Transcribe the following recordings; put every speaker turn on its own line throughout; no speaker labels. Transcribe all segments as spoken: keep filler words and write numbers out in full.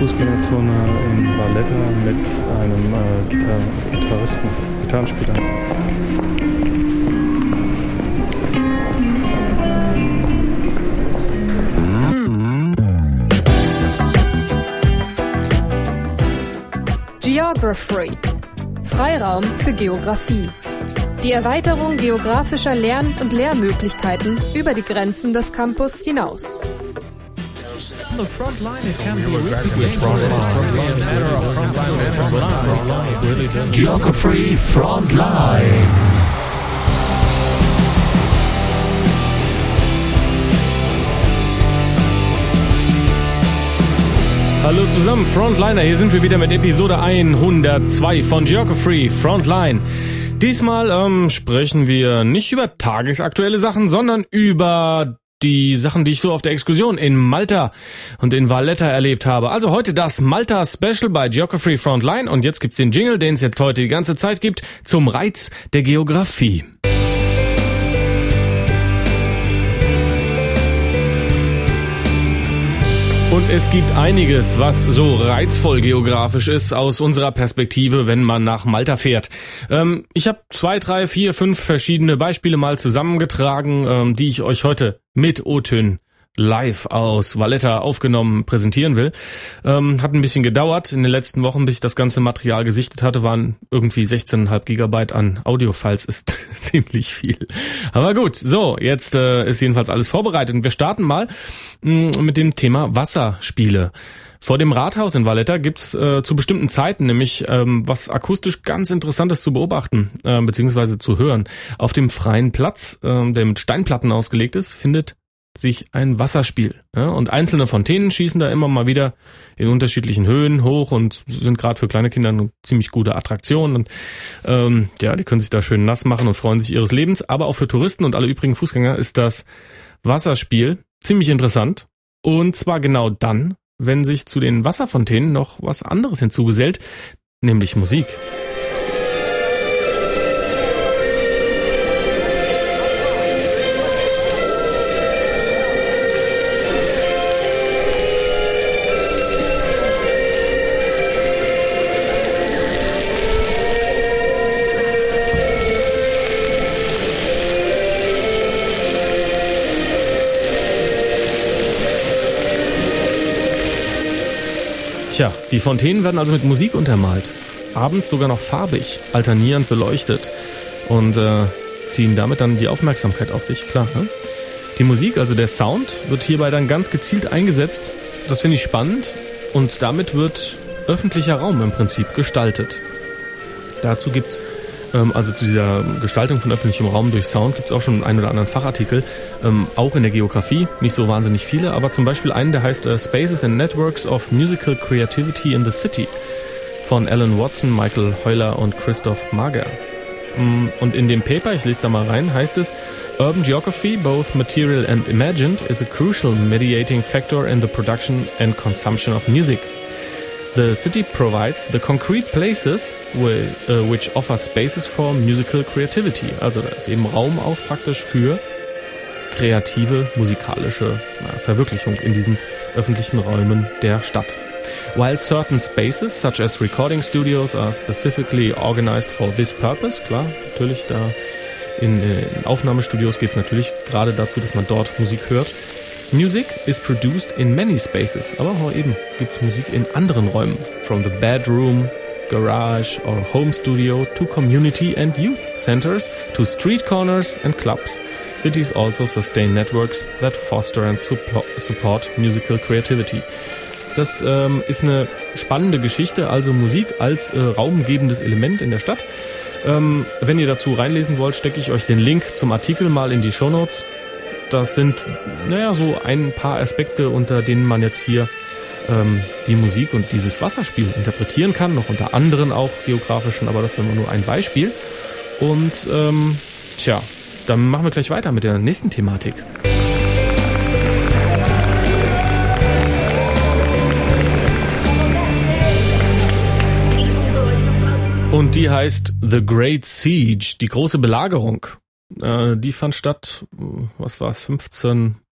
Fußgängerzone in Valletta mit einem äh, Gitar- Gitarristen, Gitarrenspieler.
Geography. Freiraum für Geografie. Die Erweiterung geografischer Lern- und Lehrmöglichkeiten über die Grenzen des Campus hinaus.
The front line, it can be really dangerous.
Geography Frontline.
Hallo zusammen, Frontliner, hier sind wir wieder mit Episode hundertzwei von Geography Frontline. Diesmal ähm, sprechen wir nicht über tagesaktuelle Sachen, sondern über die Sachen, die ich so auf der Exkursion in Malta und in Valletta erlebt habe. Also heute das Malta-Special bei Geography Frontline und jetzt gibt's den Jingle, den es jetzt heute die ganze Zeit gibt, zum Reiz der Geografie. Und es gibt einiges, was so reizvoll geografisch ist aus unserer Perspektive, wenn man nach Malta fährt. Ähm, ich habe zwei, drei, vier, fünf verschiedene Beispiele mal zusammengetragen, ähm, die ich euch heute mit O-Tönen live aus Valletta aufgenommen präsentieren will. Ähm, hat ein bisschen gedauert in den letzten Wochen, bis ich das ganze Material gesichtet hatte, waren irgendwie sechzehn Komma fünf Gigabyte an Audiofiles, ist ziemlich viel. Aber gut, so, jetzt äh, ist jedenfalls alles vorbereitet und wir starten mal mh, mit dem Thema Wasserspiele. Vor dem Rathaus in Valletta gibt's äh, zu bestimmten Zeiten nämlich ähm, was akustisch ganz Interessantes zu beobachten, äh, beziehungsweise zu hören. Auf dem freien Platz, äh, der mit Steinplatten ausgelegt ist, findet sich ein Wasserspiel. Ja, und einzelne Fontänen schießen da immer mal wieder in unterschiedlichen Höhen hoch und sind gerade für kleine Kinder eine ziemlich gute Attraktion. Und ähm, ja, die können sich da schön nass machen und freuen sich ihres Lebens. Aber auch für Touristen und alle übrigen Fußgänger ist das Wasserspiel ziemlich interessant. Und zwar genau dann, wenn sich zu den Wasserfontänen noch was anderes hinzugesellt, nämlich Musik. Tja, die Fontänen werden also mit Musik untermalt, abends sogar noch farbig, alternierend beleuchtet und äh, ziehen damit dann die Aufmerksamkeit auf sich, klar. Ne? Die Musik, also der Sound, wird hierbei dann ganz gezielt eingesetzt. Das finde ich spannend und damit wird öffentlicher Raum im Prinzip gestaltet. Dazu gibt's ähm, also zu dieser Gestaltung von öffentlichem Raum durch Sound gibt's auch schon einen oder anderen Fachartikel, ähm, auch in der Geografie, nicht so wahnsinnig viele, aber zum Beispiel einen, der heißt äh, Spaces and Networks of Musical Creativity in the City von Alan Watson, Michael Heuler und Christoph Mager. Und in dem Paper, ich lese da mal rein, heißt es, Urban geography, both material and imagined, is a crucial mediating factor in the production and consumption of music. The city provides the concrete places which, uh, which offer spaces for musical creativity. Also da ist eben Raum auch praktisch für kreative musikalische na, Verwirklichung in diesen öffentlichen Räumen der Stadt. While certain spaces, such as recording studios, are specifically organized for this purpose, klar, natürlich da in, in Aufnahmestudios geht es natürlich gerade dazu, dass man dort Musik hört. Music is produced in many spaces, aber auch eben gibt es Musik in anderen Räumen, from the bedroom, garage or home studio to community and youth centers to street corners and clubs. Cities also sustain networks that foster and suppo- support musical creativity. Das ähm, ist eine spannende Geschichte, also Musik als äh, raumgebendes Element in der Stadt. Ähm, wenn ihr dazu reinlesen wollt, stecke ich euch den Link zum Artikel mal in die Shownotes. Das sind, naja, so ein paar Aspekte, unter denen man jetzt hier ähm, die Musik und dieses Wasserspiel interpretieren kann, noch unter anderen auch geografischen, aber das wäre nur ein Beispiel. Und ähm, tja, dann machen wir gleich weiter mit der nächsten Thematik. Und die heißt The Great Siege, die große Belagerung. Äh, die fand statt, was war es, fünfzehn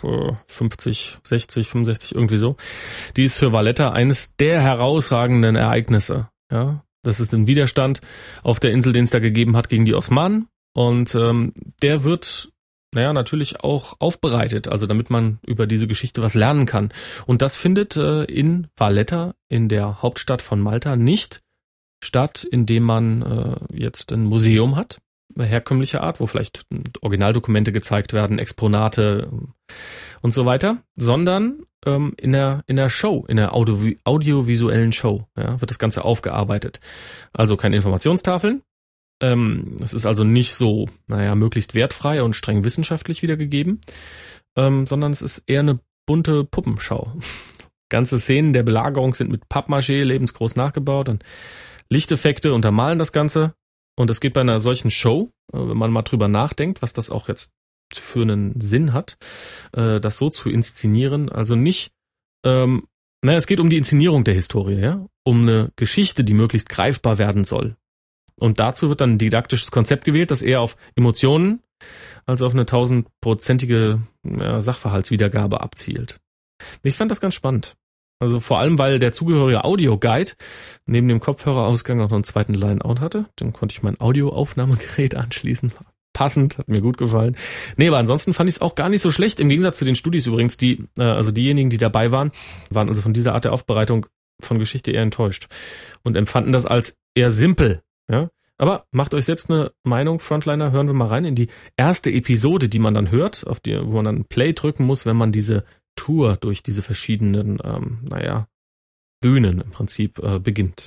fünfzig, sechzig, fünfundsechzig, irgendwie so. Die ist für Valletta eines der herausragenden Ereignisse. Ja, das ist ein Widerstand auf der Insel, den es da gegeben hat gegen die Osmanen. Und ähm, der wird, naja, natürlich auch aufbereitet, also damit man über diese Geschichte was lernen kann. Und das findet äh, in Valletta, in der Hauptstadt von Malta, nicht statt, indem man äh, jetzt ein Museum hat, herkömmlicher Art, wo vielleicht Originaldokumente gezeigt werden, Exponate und so weiter, sondern ähm, in der in der Show, in der Audio, audiovisuellen Show, ja, wird das Ganze aufgearbeitet. Also keine Informationstafeln. Ähm, es ist also nicht so, naja, möglichst wertfrei und streng wissenschaftlich wiedergegeben, ähm, sondern es ist eher eine bunte Puppenschau. Ganze Szenen der Belagerung sind mit Pappmaché lebensgroß nachgebaut und Lichteffekte untermalen das Ganze. Und es geht bei einer solchen Show, wenn man mal drüber nachdenkt, was das auch jetzt für einen Sinn hat, das so zu inszenieren. Also nicht, ähm, naja, es geht um die Inszenierung der Historie, ja, um eine Geschichte, die möglichst greifbar werden soll. Und dazu wird dann ein didaktisches Konzept gewählt, das eher auf Emotionen als auf eine tausendprozentige ja, Sachverhaltswiedergabe abzielt. Ich fand das ganz spannend. Also vor allem, weil der zugehörige Audioguide neben dem Kopfhörerausgang auch noch einen zweiten Line-Out hatte. Dann konnte ich mein Audioaufnahmegerät anschließen. Passend, hat mir gut gefallen. Nee, aber ansonsten fand ich es auch gar nicht so schlecht. Im Gegensatz zu den Studis übrigens, die, äh, also diejenigen, die dabei waren, waren also von dieser Art der Aufbereitung von Geschichte eher enttäuscht und empfanden das als eher simpel. Ja? Aber macht euch selbst eine Meinung, Frontliner. Hören wir mal rein in die erste Episode, die man dann hört, auf die, wo man dann Play drücken muss, wenn man diese Tour durch diese verschiedenen, ähm, naja, Bühnen im Prinzip äh, beginnt.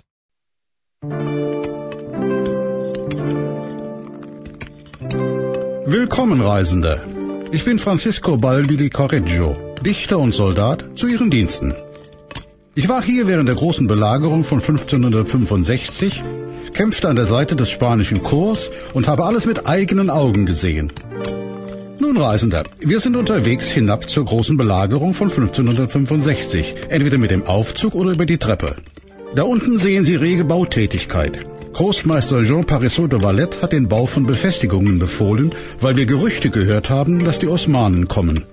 Willkommen, Reisende. Ich bin Francisco Balbi di Correggio, Dichter und Soldat zu Ihren Diensten. Ich war hier während der großen Belagerung von fünfzehnhundertfünfundsechzig, kämpfte an der Seite des spanischen Korps und habe alles mit eigenen Augen gesehen. Nun, Reisender, wir sind unterwegs hinab zur großen Belagerung von fünfzehnhundertfünfundsechzig, entweder mit dem Aufzug oder über die Treppe. Da unten sehen Sie rege Bautätigkeit. Großmeister Jean Parisot de Valette hat den Bau von Befestigungen befohlen, weil wir Gerüchte gehört haben, dass die Osmanen kommen.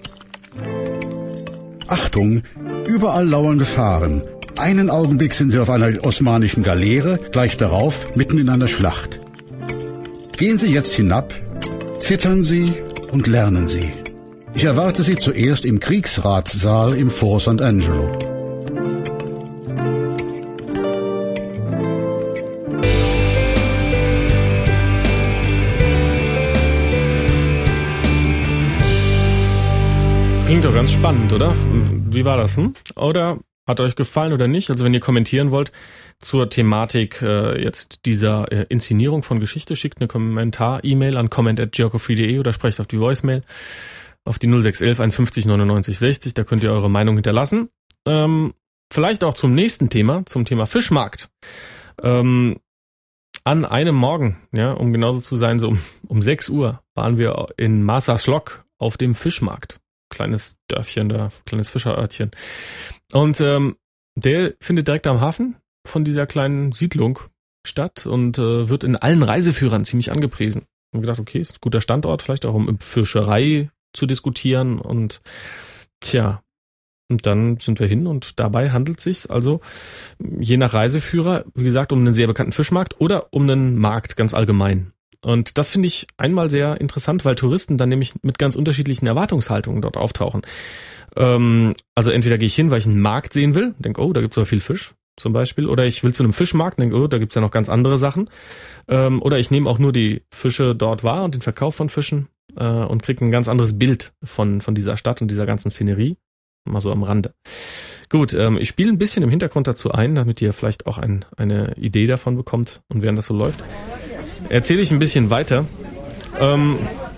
Achtung, überall lauern Gefahren. Einen Augenblick sind Sie auf einer osmanischen Galeere, gleich darauf mitten in einer Schlacht. Gehen Sie jetzt hinab, zittern Sie und lernen Sie. Ich erwarte Sie zuerst im Kriegsratssaal im Fort Sant'Angelo.
Klingt doch ganz spannend, oder? Wie war das, hm? Oder hat euch gefallen oder nicht? Also wenn ihr kommentieren wollt zur Thematik äh, jetzt dieser äh, Inszenierung von Geschichte, schickt eine Kommentar-E-Mail an comment at geography punkt de oder sprecht auf die Voicemail auf die null sechs eins eins eins fünf neunundneunzig sechzig, da könnt ihr eure Meinung hinterlassen. Ähm, vielleicht auch zum nächsten Thema, zum Thema Fischmarkt. Ähm, an einem Morgen, ja, um genauso zu sein, so um, um sechs Uhr waren wir in Marsaxlokk auf dem Fischmarkt. Kleines Dörfchen da, kleines Fischerörtchen. Und ähm, der findet direkt am Hafen von dieser kleinen Siedlung statt und äh, wird in allen Reiseführern ziemlich angepriesen. Und gedacht, okay, ist ein guter Standort, vielleicht auch um Fischerei zu diskutieren. Und tja, und dann sind wir hin und dabei handelt es sich also je nach Reiseführer, wie gesagt, um einen sehr bekannten Fischmarkt oder um einen Markt ganz allgemein. Und das finde ich einmal sehr interessant, weil Touristen dann nämlich mit ganz unterschiedlichen Erwartungshaltungen dort auftauchen. Ähm, also entweder gehe ich hin, weil ich einen Markt sehen will, denke, oh, da gibt es aber viel Fisch zum Beispiel. Oder ich will zu einem Fischmarkt, denke, oh, da gibt es ja noch ganz andere Sachen. Ähm, oder ich nehme auch nur die Fische dort wahr und den Verkauf von Fischen äh, und kriege ein ganz anderes Bild von, von dieser Stadt und dieser ganzen Szenerie. Mal so am Rande. Gut, ähm, ich spiele ein bisschen im Hintergrund dazu ein, damit ihr vielleicht auch ein, eine Idee davon bekommt und während das so läuft. Erzähle ich ein bisschen weiter. Ähm,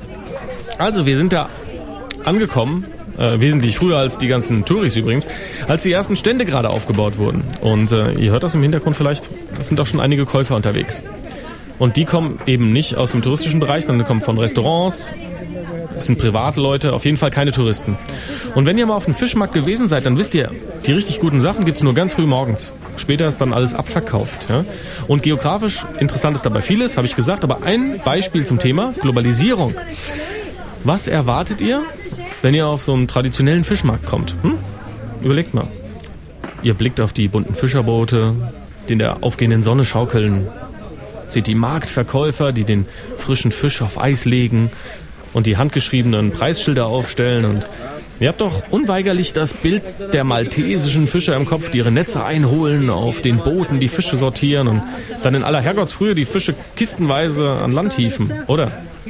also wir sind da angekommen, äh, wesentlich früher als die ganzen Touris übrigens, als die ersten Stände gerade aufgebaut wurden. Und äh, ihr hört das im Hintergrund vielleicht, es sind auch schon einige Käufer unterwegs. Und die kommen eben nicht aus dem touristischen Bereich, sondern kommen von Restaurants, das sind Privatleute, auf jeden Fall keine Touristen. Und wenn ihr mal auf dem Fischmarkt gewesen seid, dann wisst ihr, die richtig guten Sachen gibt's nur ganz früh morgens. Später ist dann alles abverkauft. Ja? Und geografisch interessant ist dabei vieles, habe ich gesagt, aber ein Beispiel zum Thema Globalisierung. Was erwartet ihr, wenn ihr auf so einen traditionellen Fischmarkt kommt? Hm? Überlegt mal. Ihr blickt auf die bunten Fischerboote, die in der aufgehenden Sonne schaukeln. Seht die Marktverkäufer, die den frischen Fisch auf Eis legen und die handgeschriebenen Preisschilder aufstellen. Und ihr habt doch unweigerlich das Bild der maltesischen Fischer im Kopf, die ihre Netze einholen, auf den Booten die Fische sortieren und dann in aller Herrgottsfrühe die Fische kistenweise an Land hieven, oder?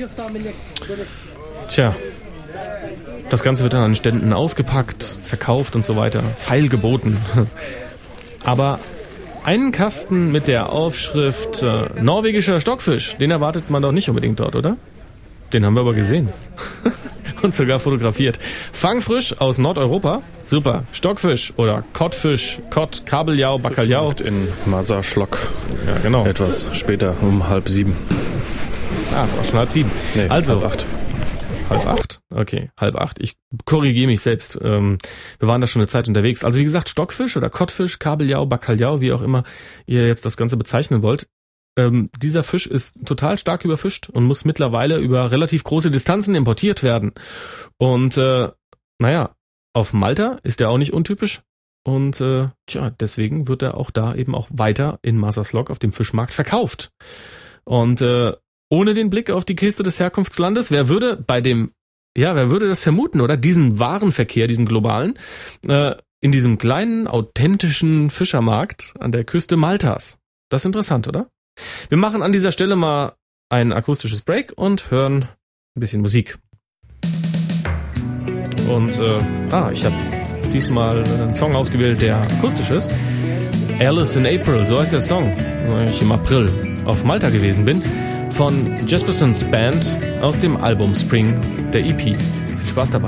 Tja, das Ganze wird dann an Ständen ausgepackt, verkauft und so weiter, feilgeboten. Aber einen Kasten mit der Aufschrift äh, norwegischer Stockfisch, den erwartet man doch nicht unbedingt dort, oder? Den haben wir aber gesehen. Und sogar fotografiert. Fangfrisch aus Nordeuropa. Super. Stockfisch oder Kottfisch, Kott, Kabeljau, Bacalhau.
In Maserschlock.
Ja, genau.
Etwas später, um halb sieben.
Ah, auch schon halb sieben.
Nee,
also,
halb acht.
Halb acht? Okay, halb acht. Ich korrigiere mich selbst. Ähm, wir waren da schon eine Zeit unterwegs. Also wie gesagt, Stockfisch oder Kottfisch, Kabeljau, Bacalhau, wie auch immer ihr jetzt das Ganze bezeichnen wollt. Ähm, dieser Fisch ist total stark überfischt und muss mittlerweile über relativ große Distanzen importiert werden. Und äh, naja, auf Malta ist er auch nicht untypisch. Und äh, tja, deswegen wird er auch da eben auch weiter in Maserslok auf dem Fischmarkt verkauft. Und äh, ohne den Blick auf die Kiste des Herkunftslandes, wer würde bei dem, ja, wer würde das vermuten, oder? Diesen Warenverkehr, diesen globalen, äh, in diesem kleinen, authentischen Fischermarkt an der Küste Maltas. Das ist interessant, oder? Wir machen an dieser Stelle mal ein akustisches Break und hören ein bisschen Musik. Und, äh, ah, ich habe diesmal einen Song ausgewählt, der akustisch ist. Alice in April, so heißt der Song, weil ich im April auf Malta gewesen bin. Von Jespersons Band aus dem Album Spring, der E P. Viel Spaß dabei.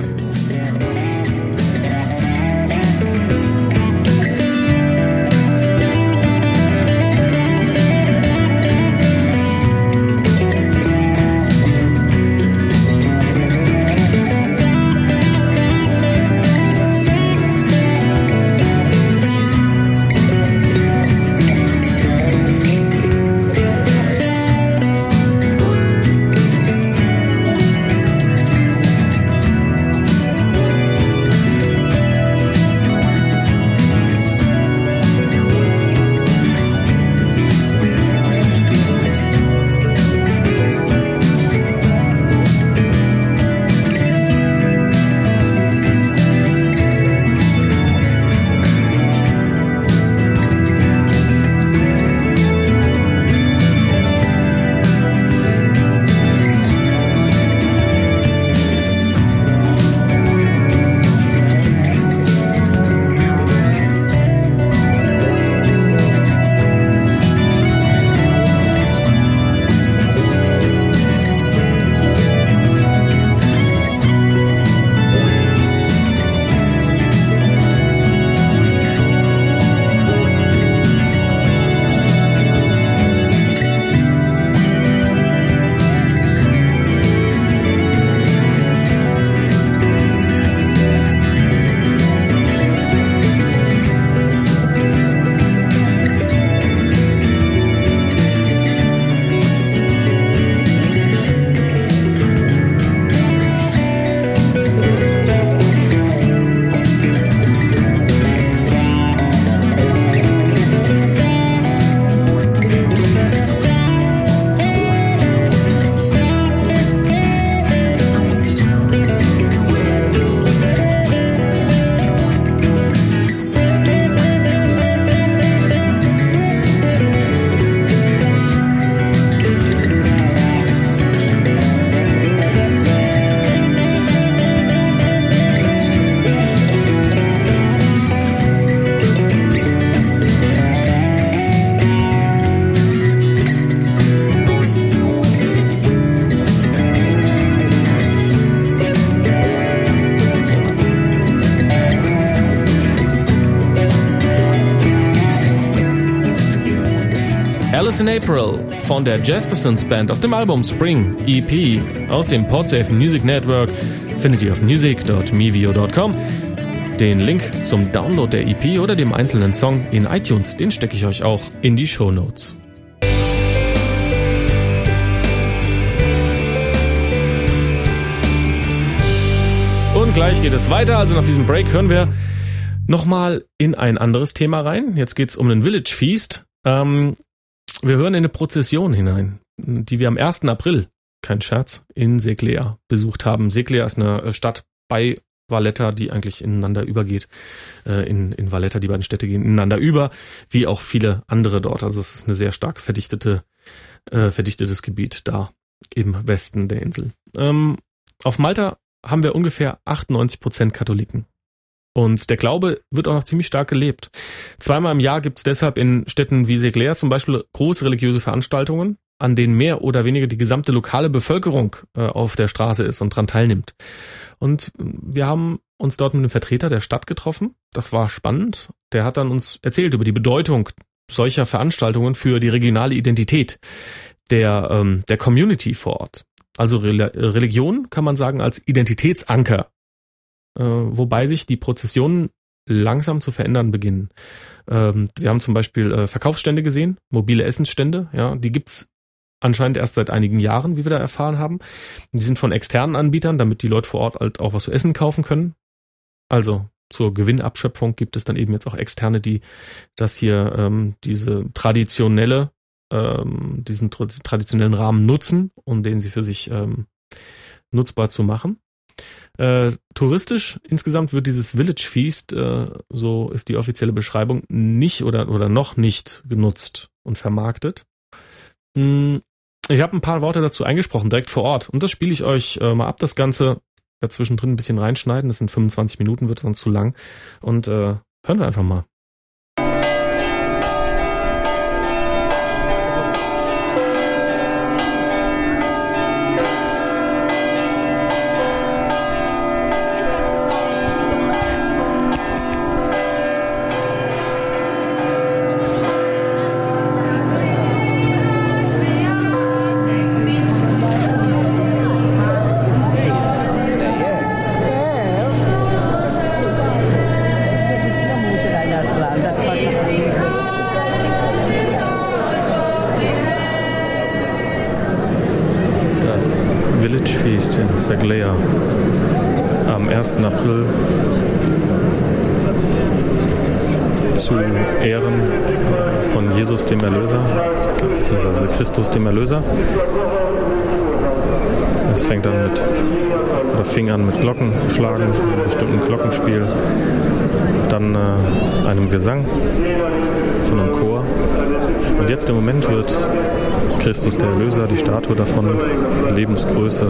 Alice in April von der Jespersons Band aus dem Album Spring E P aus dem Podsafe Music Network findet ihr auf music dot mevio dot com. Den Link zum Download der E P oder dem einzelnen Song in iTunes, den stecke ich euch auch in die Shownotes. Und gleich geht es weiter. Also nach diesem Break hören wir nochmal in ein anderes Thema rein. Jetzt geht's um den Village Feast. Ähm, wir hören in eine Prozession hinein, die wir am ersten April, kein Scherz, in Segléa besucht haben. Segléa ist eine Stadt bei Valletta, die eigentlich ineinander übergeht. Äh, in, in Valletta, die beiden Städte gehen ineinander über, wie auch viele andere dort. Also es ist eine sehr stark verdichtete, äh, verdichtetes Gebiet da im Westen der Insel. Ähm, auf Malta haben wir ungefähr achtundneunzig Prozent Katholiken. Und der Glaube wird auch noch ziemlich stark gelebt. Zweimal im Jahr gibt es deshalb in Städten wie Segléa zum Beispiel große religiöse Veranstaltungen, an denen mehr oder weniger die gesamte lokale Bevölkerung äh, auf der Straße ist und dran teilnimmt. Und wir haben uns dort mit einem Vertreter der Stadt getroffen. Das war spannend. Der hat dann uns erzählt über die Bedeutung solcher Veranstaltungen für die regionale Identität der, ähm, der Community vor Ort. Also Re- Religion kann man sagen als Identitätsanker, äh, wobei sich die Prozessionen langsam zu verändern beginnen. Ähm, wir haben zum Beispiel äh, Verkaufsstände gesehen, mobile Essensstände, ja, die gibt's anscheinend erst seit einigen Jahren, wie wir da erfahren haben. Die sind von externen Anbietern, damit die Leute vor Ort halt auch was zu essen kaufen können. Also zur Gewinnabschöpfung gibt es dann eben jetzt auch externe, die das hier, ähm, diese traditionelle, ähm, diesen tra- traditionellen Rahmen nutzen, um den sie für sich ähm, nutzbar zu machen. Äh, touristisch insgesamt wird dieses Village Feast, äh, so ist die offizielle Beschreibung, nicht oder, oder noch nicht genutzt und vermarktet. Hm, ich habe ein paar Worte dazu eingesprochen, direkt vor Ort. Und das spiele ich euch äh, mal ab, das Ganze. Ich werde zwischendrin ein bisschen reinschneiden, das sind fünfundzwanzig Minuten, wird sonst zu lang. Und äh, hören wir einfach mal. Village Feast in Segléa am ersten April zu Ehren von Jesus dem Erlöser, beziehungsweise Christus dem Erlöser. Es fängt an mit, oder fing an mit Glockenschlagen, einem bestimmten Glockenspiel, dann äh, einem Gesang von einem Chor. Und jetzt im Moment wird Christus der Erlöser, die Statue davon, Lebensgröße,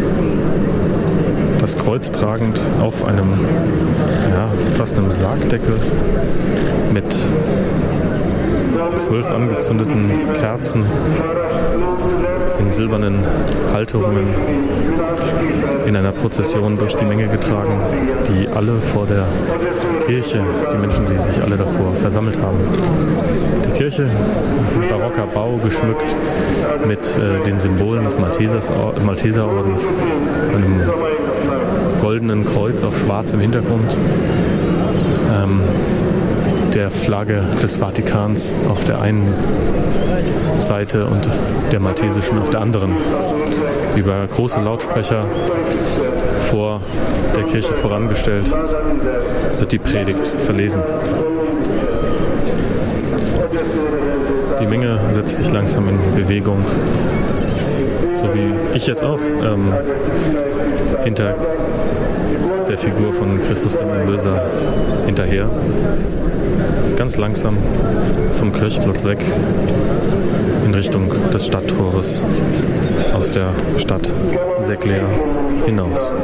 das Kreuz tragend auf einem, ja, fast einem Sargdeckel mit zwölf angezündeten Kerzen in silbernen Halterungen in einer Prozession durch die Menge getragen, die alle vor der Kirche, die Menschen, die sich alle davor versammelt haben. Die Kirche, barocker Bau, geschmückt mit äh, den Symbolen des Maltesers, Malteserordens, einem goldenen Kreuz auf schwarzem Hintergrund, ähm, der Flagge des Vatikans auf der einen Seite und der maltesischen auf der anderen. Über große Lautsprecher vor der Kirche vorangestellt wird die Predigt verlesen. Die Menge setzt sich langsam in Bewegung, so wie ich jetzt auch, ähm, hinter der Figur von Christus dem Erlöser hinterher. Ganz langsam vom Kirchplatz weg in Richtung des Stadttores aus der Stadt Segléa hinaus.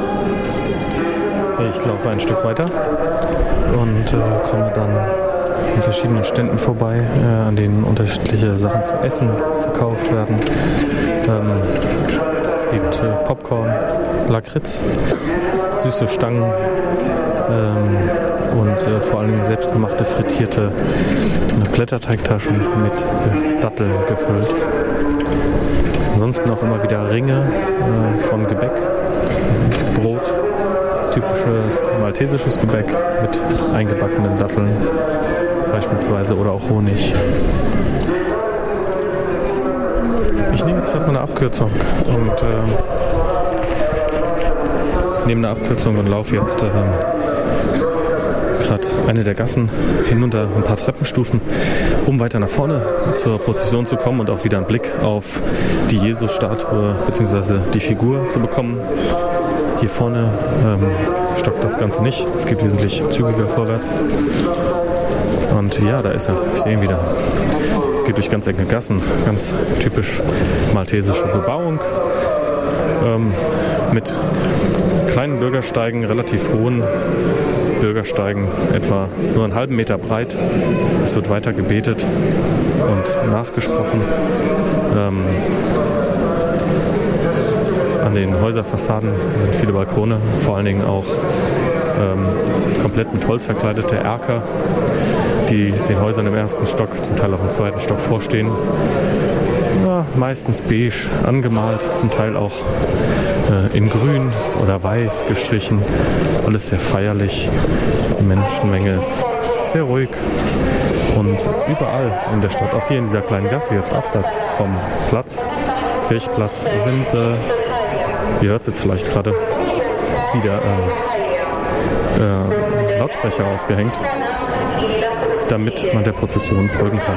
Ich laufe ein Stück weiter und äh, komme dann an verschiedenen Ständen vorbei, äh, an denen unterschiedliche Sachen zu essen verkauft werden. Ähm, es gibt äh, Popcorn, Lakritz, süße Stangen ähm, und äh, vor allem selbstgemachte frittierte Blätterteigtaschen mit Datteln gefüllt. Ansonsten auch immer wieder Ringe äh, von Gebäck, Brot, typisches maltesisches Gebäck mit eingebackenen Datteln beispielsweise oder auch Honig. Ich nehme jetzt gerade mal eine Abkürzung und äh, nehme eine Abkürzung und laufe jetzt äh, gerade eine der Gassen hinunter ein paar Treppenstufen, um weiter nach vorne zur Prozession zu kommen und auch wieder einen Blick auf die Jesus-Statue bzw. die Figur zu bekommen. Hier vorne ähm, stockt das Ganze nicht, es geht wesentlich zügiger vorwärts. Und ja, da ist er, ich sehe ihn wieder. Es geht durch ganz enge Gassen, ganz typisch maltesische Bebauung, ähm, mit kleinen Bürgersteigen, relativ hohen Bürgersteigen, etwa nur einen halben Meter breit. Es wird weiter gebetet und nachgesprochen. Ähm, an den Häuserfassaden sind viele Balkone, vor allen Dingen auch ähm, komplett mit Holz verkleidete Erker, die den Häusern im ersten Stock, zum Teil auch im zweiten Stock vorstehen. Ja, meistens beige angemalt, zum Teil auch äh, in grün oder weiß gestrichen. Alles sehr feierlich. Die Menschenmenge ist sehr ruhig. Und überall in der Stadt, auch hier in dieser kleinen Gasse, jetzt abseits vom Platz, Kirchplatz, sind, äh, ihr hört es jetzt vielleicht gerade, wieder äh, äh, Lautsprecher aufgehängt, damit man der Prozession folgen kann.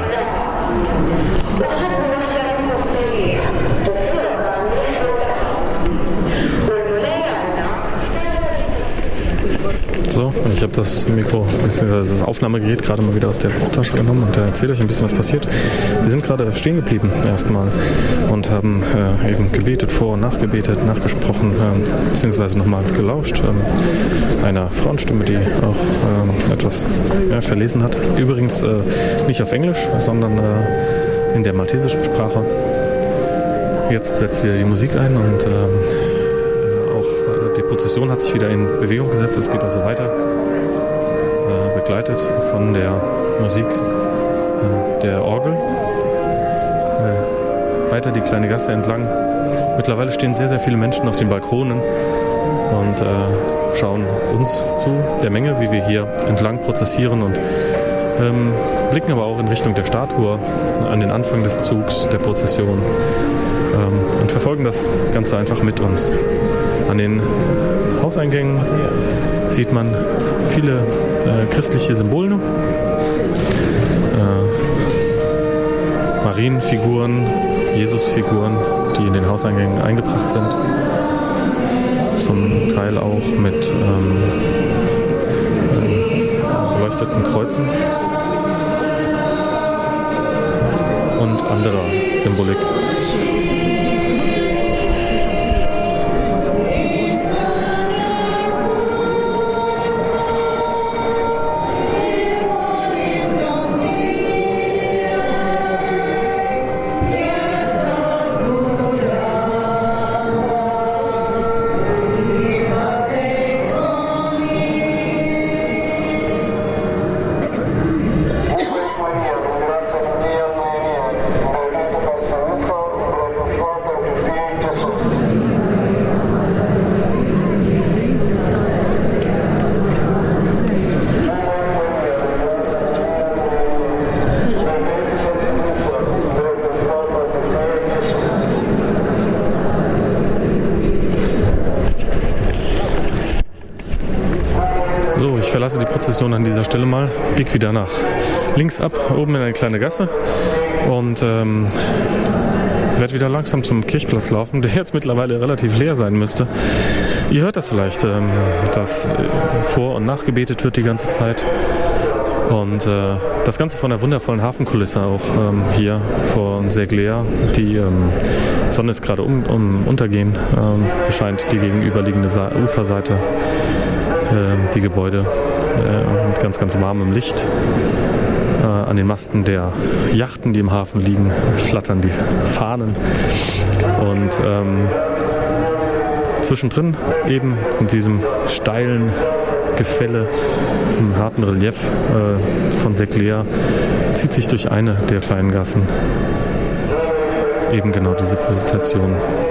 So, und ich habe das Mikro, bzw. das Aufnahmegerät gerade mal wieder aus der Brusttasche genommen und erzähle euch ein bisschen, was passiert. Wir sind gerade stehen geblieben erstmal und haben äh, eben gebetet, vor- und nachgebetet, nachgesprochen, äh, beziehungsweise nochmal gelauscht. Äh, einer Frauenstimme, die auch äh, etwas ja, verlesen hat. Übrigens äh, nicht auf Englisch, sondern äh, in der maltesischen Sprache. Jetzt setzt wieder die Musik ein und äh, die Prozession hat sich wieder in Bewegung gesetzt. Es geht also weiter, äh, begleitet von der Musik äh, der Orgel. Äh, weiter die kleine Gasse entlang. Mittlerweile stehen sehr, sehr viele Menschen auf den Balkonen und äh, schauen uns zu, der Menge, wie wir hier entlang prozessieren und ähm, blicken aber auch in Richtung der Statue an den Anfang des Zugs der Prozession ähm, und verfolgen das Ganze einfach mit uns. An den Hauseingängen sieht man viele äh, christliche Symbole, äh, Marienfiguren, Jesusfiguren, die in den Hauseingängen eingebracht sind, zum Teil auch mit ähm, äh, beleuchteten Kreuzen und anderer Symbolik. Ich verlasse die Prozession an dieser Stelle mal, bieg wieder nach links ab, oben in eine kleine Gasse und ähm, werde wieder langsam zum Kirchplatz laufen, der jetzt mittlerweile relativ leer sein müsste. Ihr hört das vielleicht, ähm, dass vor- und nachgebetet wird die ganze Zeit und äh, das Ganze von der wundervollen Hafenkulisse auch ähm, hier vor Segler. Die ähm, Sonne ist gerade um, um untergehen, ähm, bescheint die gegenüberliegende Sa- Uferseite. Die Gebäude äh, mit ganz, ganz warmem Licht.
Äh, an den Masten der Yachten, die im Hafen liegen, flattern die Fahnen. Und ähm, zwischendrin eben in diesem steilen Gefälle, diesem harten Relief äh, von Seclair, zieht sich durch eine der kleinen Gassen eben genau diese Präsentation.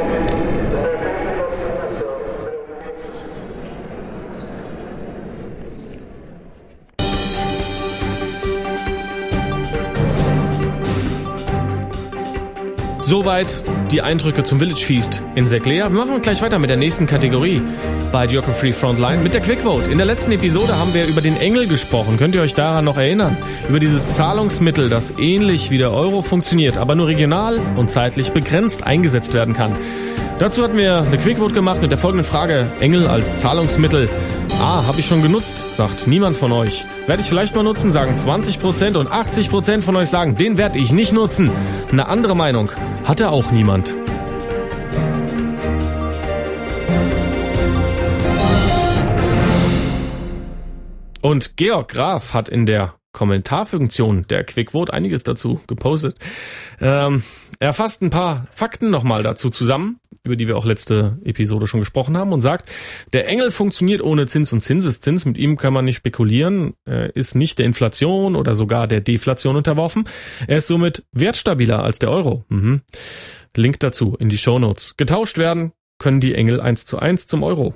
Soweit die Eindrücke zum Village Feast in Seclair. Wir machen gleich weiter mit der nächsten Kategorie bei Geography Frontline mit der Quickvote. In der letzten Episode haben wir über den Engel gesprochen. Könnt ihr euch daran noch erinnern? Über dieses Zahlungsmittel, das ähnlich wie der Euro funktioniert, aber nur regional und zeitlich begrenzt eingesetzt werden kann. Dazu hatten wir eine Quickvote gemacht mit der folgenden Frage: Engel als Zahlungsmittel. Ah, habe ich schon genutzt, sagt niemand von euch. Werde ich vielleicht mal nutzen, sagen zwanzig Prozent und achtzig Prozent von euch sagen, den werde ich nicht nutzen. Eine andere Meinung hatte auch niemand. Und Georg Graf hat in der Kommentarfunktion der Quickvote einiges dazu gepostet. Ähm, er fasst ein paar Fakten nochmal dazu zusammen, über die wir auch letzte Episode schon gesprochen haben, und sagt, der Engel funktioniert ohne Zins und Zinseszins. Mit ihm kann man nicht spekulieren. Er ist nicht der Inflation oder sogar der Deflation unterworfen. Er ist somit wertstabiler als der Euro. Mhm. Link dazu in die Shownotes. Getauscht werden können die Engel eins zu eins zum Euro.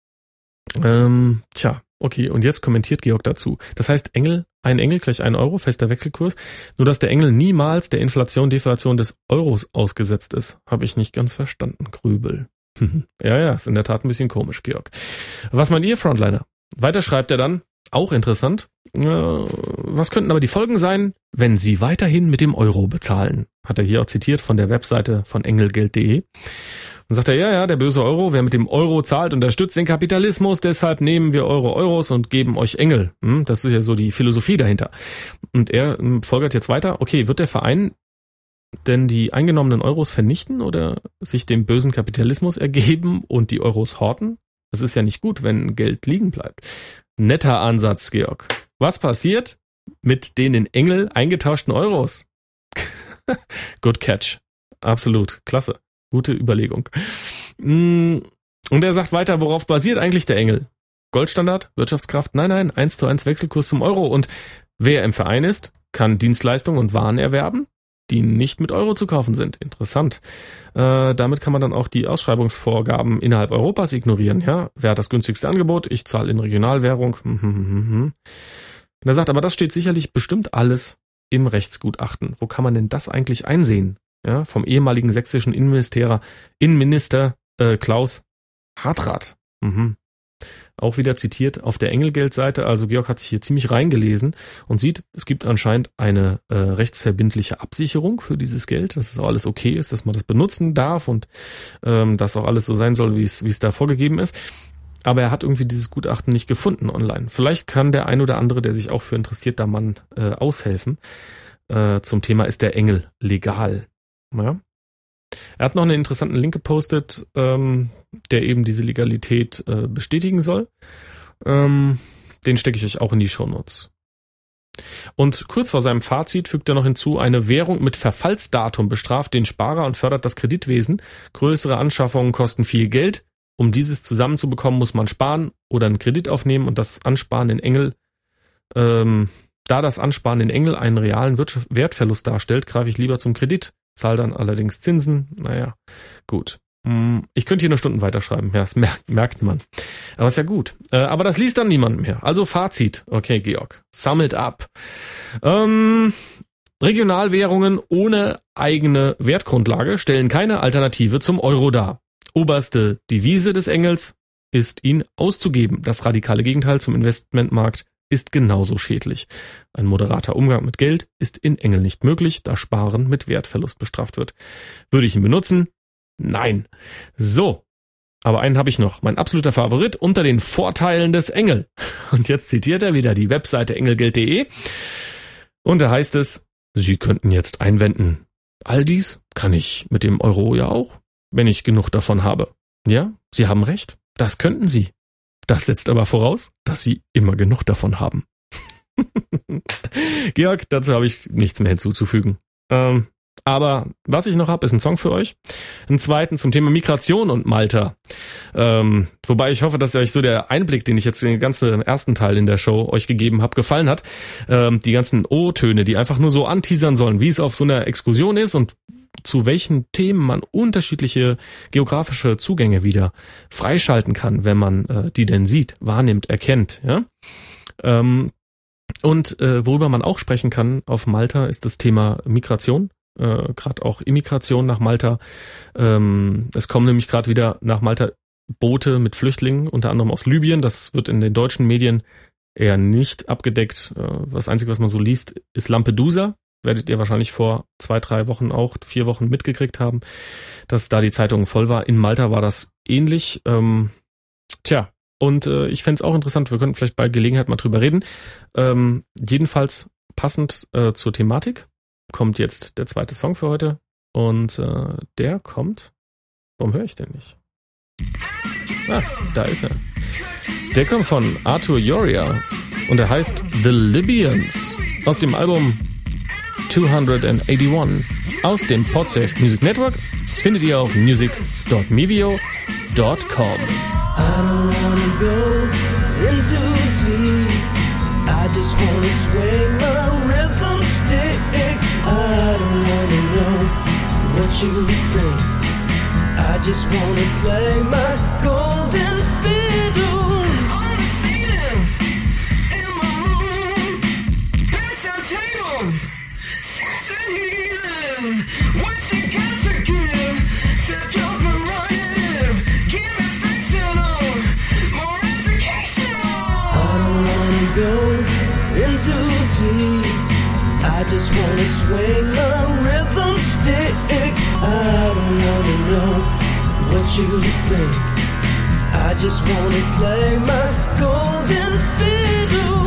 Ähm, tja. Okay, und jetzt kommentiert Georg dazu. Das heißt, Engel, ein Engel gleich ein Euro, fester Wechselkurs. Nur, dass der Engel niemals der Inflation, Deflation des Euros ausgesetzt ist. Habe ich nicht ganz verstanden, Grübel. ja, ja, ist in der Tat ein bisschen komisch, Georg. Was meint ihr, Frontliner? Weiter schreibt er dann, auch interessant, äh, was könnten aber die Folgen sein, wenn Sie weiterhin mit dem Euro bezahlen? Hat er hier auch zitiert von der Webseite von engelgeld punkt de. Dann sagt er, ja, ja, der böse Euro, wer mit dem Euro zahlt, unterstützt den Kapitalismus, deshalb nehmen wir eure Euros und geben euch Engel. Hm, das ist ja so die Philosophie dahinter. Und er folgert jetzt weiter, okay, wird der Verein denn die eingenommenen Euros vernichten oder sich dem bösen Kapitalismus ergeben und die Euros horten? Das ist ja nicht gut, wenn Geld liegen bleibt. Netter Ansatz, Georg. Was passiert mit den in Engel eingetauschten Euros? Good catch. Absolut. Klasse. Gute Überlegung. Und er sagt weiter, worauf basiert eigentlich der Engel? Goldstandard, Wirtschaftskraft? Nein, nein, eins zu eins Wechselkurs zum Euro. Und wer im Verein ist, kann Dienstleistungen und Waren erwerben, die nicht mit Euro zu kaufen sind. Interessant. Äh, damit kann man dann auch die Ausschreibungsvorgaben innerhalb Europas ignorieren. Ja? Wer hat das günstigste Angebot? Ich zahle in Regionalwährung. Und er sagt, aber das steht sicherlich bestimmt alles im Rechtsgutachten. Wo kann man denn das eigentlich einsehen? Ja, vom ehemaligen sächsischen Innenminister, Innenminister äh, Klaus Hartrat. Mhm. Auch wieder zitiert auf der Engelgeld-Seite. Also Georg hat sich hier ziemlich reingelesen und sieht, es gibt anscheinend eine äh, rechtsverbindliche Absicherung für dieses Geld, dass es auch alles okay ist, dass man das benutzen darf und ähm, dass auch alles so sein soll, wie es wie es da vorgegeben ist. Aber er hat irgendwie dieses Gutachten nicht gefunden online. Vielleicht kann der ein oder andere, der sich auch für interessiert, da Mann äh, aushelfen. Äh, zum Thema, ist der Engel legal? Ja. Er hat noch einen interessanten Link gepostet, ähm, der eben diese Legalität äh, bestätigen soll. Ähm, den stecke ich euch auch in die Shownotes. Und kurz vor seinem Fazit fügt er noch hinzu, eine Währung mit Verfallsdatum bestraft den Sparer und fördert das Kreditwesen. Größere Anschaffungen kosten viel Geld. Um dieses zusammenzubekommen, muss man sparen oder einen Kredit aufnehmen und das Ansparen in Engel, ähm, da das Ansparen in Engel einen realen Wirtschaft- Wertverlust darstellt, greife ich lieber zum Kredit. Zahl dann allerdings Zinsen. Naja, gut. Ich könnte hier noch Stunden weiterschreiben. Ja, das merkt, merkt man. Aber ist ja gut. Aber das liest dann niemand mehr. Also Fazit. Okay, Georg. Summelt ab. Ähm, Regionalwährungen ohne eigene Wertgrundlage stellen keine Alternative zum Euro dar. Oberste Devise des Engels ist, ihn auszugeben. Das radikale Gegenteil zum Investmentmarkt ist genauso schädlich. Ein moderater Umgang mit Geld ist in Engel nicht möglich, da Sparen mit Wertverlust bestraft wird. Würde ich ihn benutzen? Nein. So, aber einen habe ich noch. Mein absoluter Favorit unter den Vorteilen des Engel. Und jetzt zitiert er wieder die Webseite engelgeld punkt de. Und da heißt es, Sie könnten jetzt einwenden, all dies kann ich mit dem Euro ja auch, wenn ich genug davon habe. Ja, Sie haben recht, das könnten Sie. Das setzt aber voraus, dass Sie immer genug davon haben. Georg, dazu habe ich nichts mehr hinzuzufügen. Ähm, aber was ich noch habe, ist ein Song für euch. Einen zweiten zum Thema Migration und Malta. Ähm, wobei ich hoffe, dass euch so der Einblick, den ich jetzt in den ganzen ersten Teil in der Show euch gegeben habe, gefallen hat. Ähm, die ganzen O-Töne, die einfach nur so anteasern sollen, wie es auf so einer Exkursion ist und zu welchen Themen man unterschiedliche geografische Zugänge wieder freischalten kann, wenn man äh, die denn sieht, wahrnimmt, erkennt. Ja? Ähm, und äh, worüber man auch sprechen kann auf Malta, ist das Thema Migration. Äh, gerade auch Immigration nach Malta. Ähm, es kommen nämlich gerade wieder nach Malta Boote mit Flüchtlingen, unter anderem aus Libyen. Das wird in den deutschen Medien eher nicht abgedeckt. Äh, das Einzige, was man so liest, ist Lampedusa. Werdet ihr wahrscheinlich vor zwei, drei Wochen auch, vier Wochen mitgekriegt haben, dass da die Zeitung voll war. In Malta war das ähnlich. Ähm, tja, und äh, ich fände es auch interessant, wir könnten vielleicht bei Gelegenheit mal drüber reden. Ähm, jedenfalls passend äh, zur Thematik kommt jetzt der zweite Song für heute und äh, der kommt, warum höre ich den nicht? Ah, da ist er. Der kommt von Arthur Yoria und er heißt The Libyans aus dem Album zweihunderteinundachtzig aus dem Podsafe Music Network. Das findet ihr auf music dot mevio dot com.
I don't wanna go in too deep. I just wanna swing my rhythm stick. I don't wanna know what you think. I just wanna play my golden fiddle. On the ceiling, in my room, bedside table, sex and healing. What you got to give, except your prerogative. Give me fictional, more education. I don't wanna go in too deep. I just wanna swing my rhythm stick. I don't wanna know what you think. I just wanna play my golden fiddle.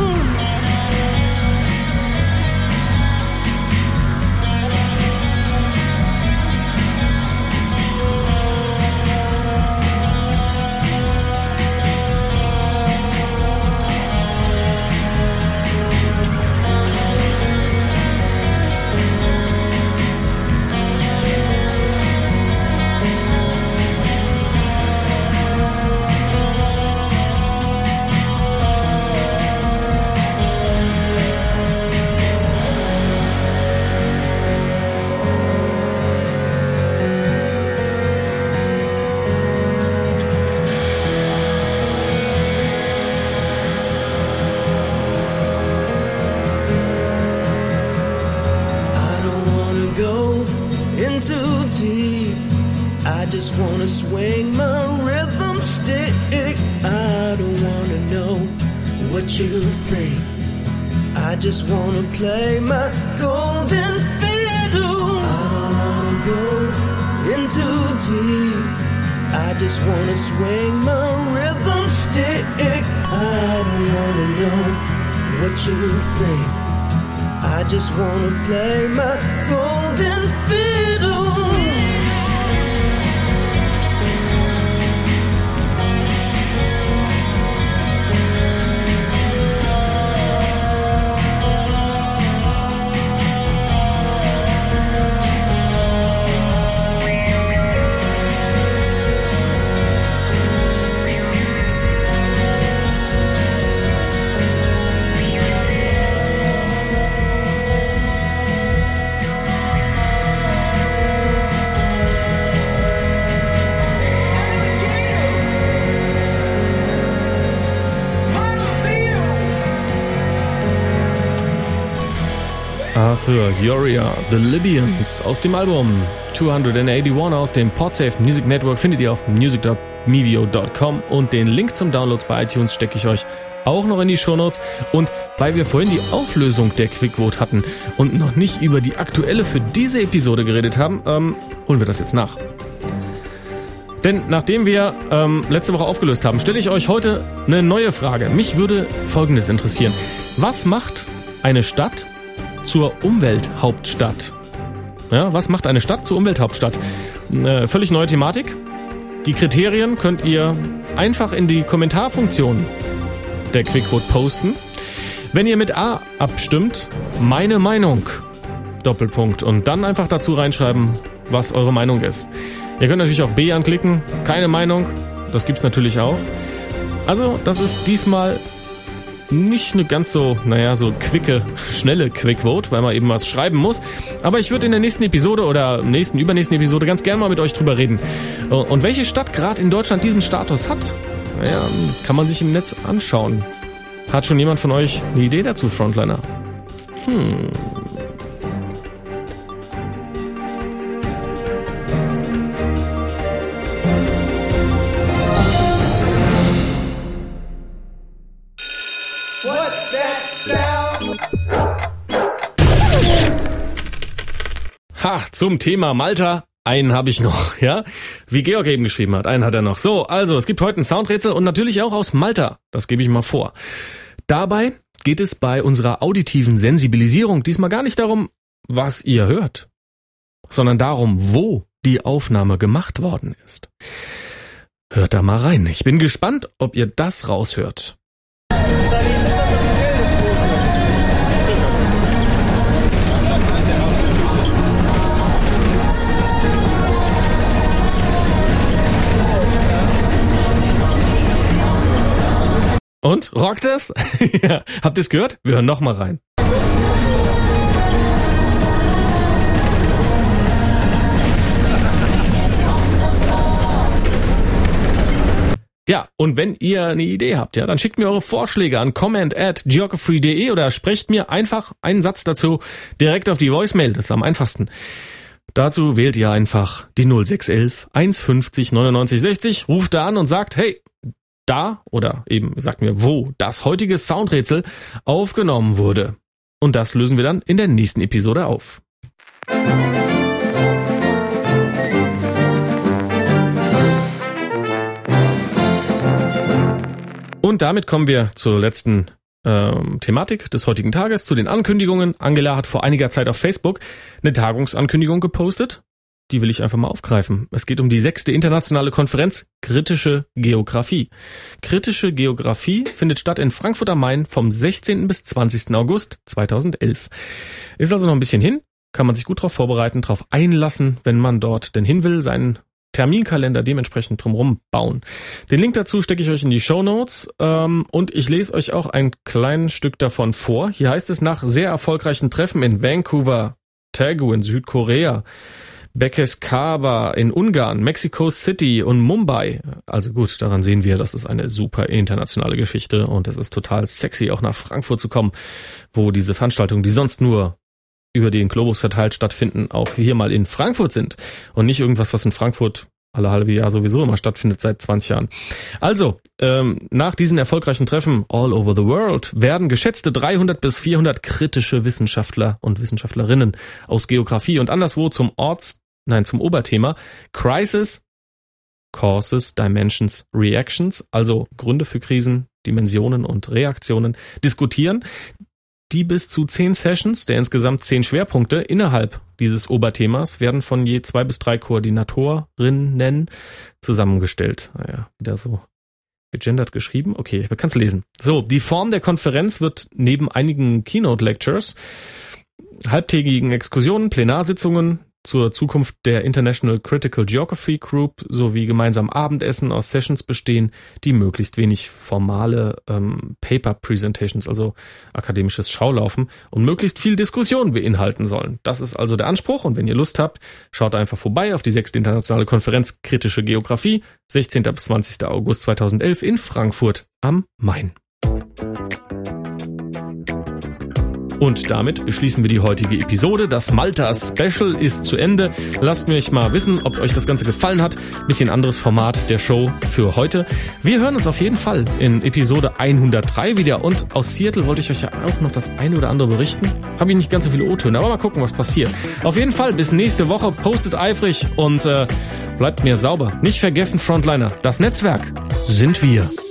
I just wanna swing my rhythm stick. I don't wanna know what you think. I just wanna play my golden fiddle. I don't wanna go in too deep. I just wanna swing my rhythm stick. I don't wanna know what you think. I just wanna play my golden fiddle.
Arthur Yoria, The Libyans aus dem Album zweihunderteinundachtzig aus dem Podsafe Music Network findet ihr auf music dot mevio dot com und den Link zum Download bei iTunes stecke ich euch auch noch in die Shownotes. Und weil wir vorhin die Auflösung der Quickvote hatten und noch nicht über die aktuelle für diese Episode geredet haben, ähm, holen wir das jetzt nach. Denn nachdem wir ähm, letzte Woche aufgelöst haben, stelle ich euch heute eine neue Frage. Mich würde Folgendes interessieren. Was macht eine Stadt zur Umwelthauptstadt? Ja, was macht eine Stadt zur Umwelthauptstadt? Eine völlig neue Thematik. Die Kriterien könnt ihr einfach in die Kommentarfunktion der Quickvote posten. Wenn ihr mit A abstimmt, meine Meinung, Doppelpunkt, und dann einfach dazu reinschreiben, was eure Meinung ist. Ihr könnt natürlich auch B anklicken, keine Meinung, das gibt's natürlich auch. Also, das ist diesmal nicht eine ganz so, naja, so quicke, schnelle Quickvote, weil man eben was schreiben muss. Aber ich würde in der nächsten Episode oder nächsten, übernächsten Episode ganz gerne mal mit euch drüber reden. Und welche Stadt gerade in Deutschland diesen Status hat, naja, kann man sich im Netz anschauen. Hat schon jemand von euch eine Idee dazu, Frontliner? Hm... Ha, zum Thema Malta. Einen habe ich noch, ja? Wie Georg eben geschrieben hat, einen hat er noch. So, also, es gibt heute ein Soundrätsel und natürlich auch aus Malta. Das gebe ich mal vor. Dabei geht es bei unserer auditiven Sensibilisierung diesmal gar nicht darum, was ihr hört, sondern darum, wo die Aufnahme gemacht worden ist. Hört da mal rein. Ich bin gespannt, ob ihr das raushört. Und? Rockt es? Ja. Habt ihr es gehört? Wir hören noch mal rein. Ja, und wenn ihr eine Idee habt, ja, dann schickt mir eure Vorschläge an comment at geography punkt de oder sprecht mir einfach einen Satz dazu direkt auf die Voicemail. Das ist am einfachsten. Dazu wählt ihr einfach die null sechs eins eins fünfzig neunundneunzig sechzig, ruft da an und sagt, hey, da oder eben sagt mir, wo das heutige Soundrätsel aufgenommen wurde. Und das lösen wir dann in der nächsten Episode auf. Und damit kommen wir zur letzten ähm, Thematik des heutigen Tages, zu den Ankündigungen. Angela hat vor einiger Zeit auf Facebook eine Tagungsankündigung gepostet. Die will ich einfach mal aufgreifen. Es geht um die sechste internationale Konferenz Kritische Geographie. Kritische Geographie findet statt in Frankfurt am Main vom sechzehnten bis zwanzigsten August zweitausendelf. Ist also noch ein bisschen hin, kann man sich gut darauf vorbereiten, darauf einlassen, wenn man dort denn hin will, seinen Terminkalender dementsprechend drumherum bauen. Den Link dazu stecke ich euch in die Shownotes ähm, und ich lese euch auch ein kleines Stück davon vor. Hier heißt es, nach sehr erfolgreichen Treffen in Vancouver, Daegu in Südkorea, Bekeskaba in Ungarn, Mexico City und Mumbai. Also gut, daran sehen wir, das ist eine super internationale Geschichte und es ist total sexy, auch nach Frankfurt zu kommen, wo diese Veranstaltungen, die sonst nur über den Globus verteilt stattfinden, auch hier mal in Frankfurt sind und nicht irgendwas, was in Frankfurt alle halbe Jahr sowieso immer stattfindet seit zwanzig Jahren. Also, ähm, nach diesen erfolgreichen Treffen all over the world werden geschätzte dreihundert bis vierhundert kritische Wissenschaftler und Wissenschaftlerinnen aus Geografie und anderswo zum Orts Nein, zum Oberthema Crisis, Causes, Dimensions, Reactions, also Gründe für Krisen, Dimensionen und Reaktionen, diskutieren, die bis zu zehn Sessions der insgesamt zehn Schwerpunkte innerhalb dieses Oberthemas werden von je zwei bis drei Koordinatorinnen zusammengestellt. Naja, wieder so gegendert geschrieben. Okay, ich kann es lesen. So, die Form der Konferenz wird neben einigen Keynote-Lectures, halbtägigen Exkursionen, Plenarsitzungen zur Zukunft der International Critical Geography Group sowie gemeinsam Abendessen aus Sessions bestehen, die möglichst wenig formale ähm, Paper-Presentations, also akademisches Schaulaufen und möglichst viel Diskussion beinhalten sollen. Das ist also der Anspruch und wenn ihr Lust habt, schaut einfach vorbei auf die sechste internationale Konferenz Kritische Geographie, sechzehnten bis zwanzigsten August zweitausendelf in Frankfurt am Main. Und damit beschließen wir die heutige Episode. Das Malta-Special ist zu Ende. Lasst mich mal wissen, ob euch das Ganze gefallen hat. Bisschen anderes Format der Show für heute. Wir hören uns auf jeden Fall in Episode hundertdrei wieder. Und aus Seattle wollte ich euch ja auch noch das eine oder andere berichten. Habe ich nicht ganz so viele O-Töne, aber mal gucken, was passiert. Auf jeden Fall bis nächste Woche. Postet eifrig und äh, bleibt mir sauber. Nicht vergessen, Frontliner, das Netzwerk sind wir.